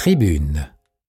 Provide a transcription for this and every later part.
Tribune.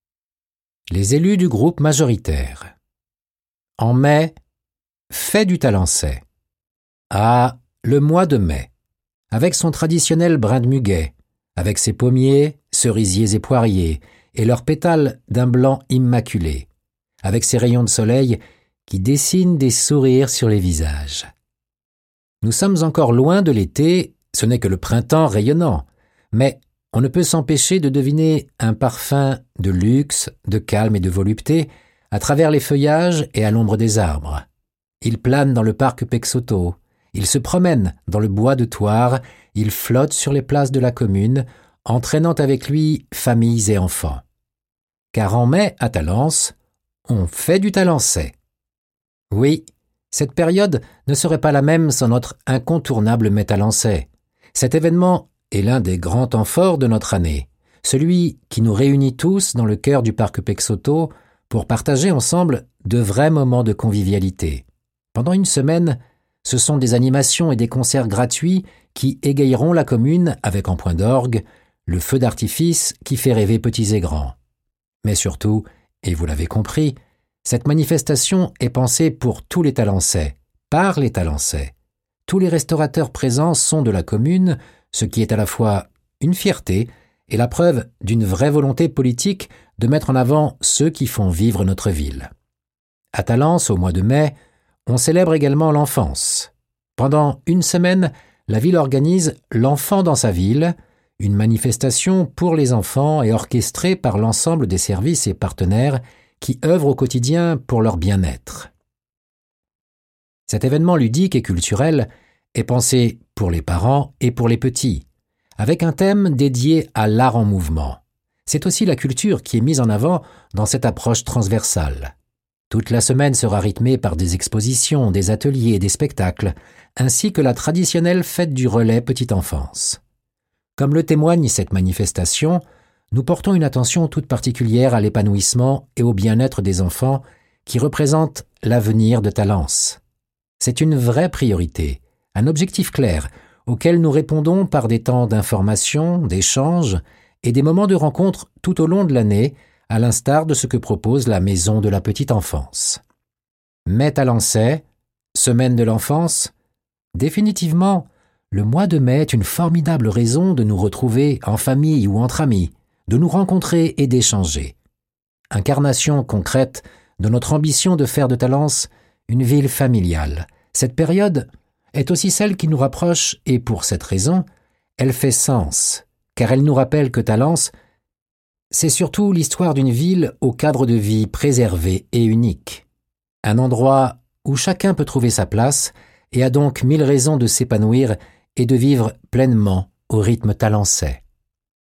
Les élus du groupe majoritaire. En mai, fête du Talençais. Ah, le mois de mai, avec son traditionnel brin de muguet, avec ses pommiers, cerisiers et poiriers, et leurs pétales d'un blanc immaculé, avec ses rayons de soleil qui dessinent des sourires sur les visages. Nous sommes encore loin de l'été, ce n'est que le printemps rayonnant, mais on ne peut s'empêcher de deviner un parfum de luxe, de calme et de volupté à travers les feuillages et à l'ombre des arbres. Il plane dans le parc Peixoto, il se promène dans le bois de Thouars, il flotte sur les places de la commune, entraînant avec lui familles et enfants. Car en mai, à Talence, on fait du Talençais. Oui, cette période ne serait pas la même sans notre incontournable mai talençais. Cet événement est l'un des grands temps forts de notre année, celui qui nous réunit tous dans le cœur du parc Peixoto pour partager ensemble de vrais moments de convivialité. Pendant une semaine, ce sont des animations et des concerts gratuits qui égayeront la commune avec en point d'orgue le feu d'artifice qui fait rêver petits et grands. Mais surtout, et vous l'avez compris, cette manifestation est pensée pour tous les Talençais, par les Talençais. Tous les restaurateurs présents sont de la commune, ce qui est à la fois une fierté et la preuve d'une vraie volonté politique de mettre en avant ceux qui font vivre notre ville. À Talence, au mois de mai, on célèbre également l'enfance. Pendant une semaine, la ville organise l'Enfant dans sa ville, une manifestation pour les enfants et orchestrée par l'ensemble des services et partenaires qui œuvrent au quotidien pour leur bien-être. Cet événement ludique et culturel est pensé pour les parents et pour les petits, avec un thème dédié à l'art en mouvement. C'est aussi la culture qui est mise en avant dans cette approche transversale. Toute la semaine sera rythmée par des expositions, des ateliers et des spectacles, ainsi que la traditionnelle fête du relais petite enfance. Comme le témoigne cette manifestation, nous portons une attention toute particulière à l'épanouissement et au bien-être des enfants qui représentent l'avenir de Talence. C'est une vraie priorité, un objectif clair auquel nous répondons par des temps d'information, d'échange et des moments de rencontre tout au long de l'année, à l'instar de ce que propose la Maison de la Petite Enfance. Mai talençais, semaine de l'enfance, définitivement, le mois de mai est une formidable raison de nous retrouver en famille ou entre amis, de nous rencontrer et d'échanger. Incarnation concrète de notre ambition de faire de Talence une ville familiale. Cette période est aussi celle qui nous rapproche et pour cette raison, elle fait sens, car elle nous rappelle que Talence, c'est surtout l'histoire d'une ville au cadre de vie préservé et unique. Un endroit où chacun peut trouver sa place et a donc 1000 raisons de s'épanouir et de vivre pleinement au rythme talençais.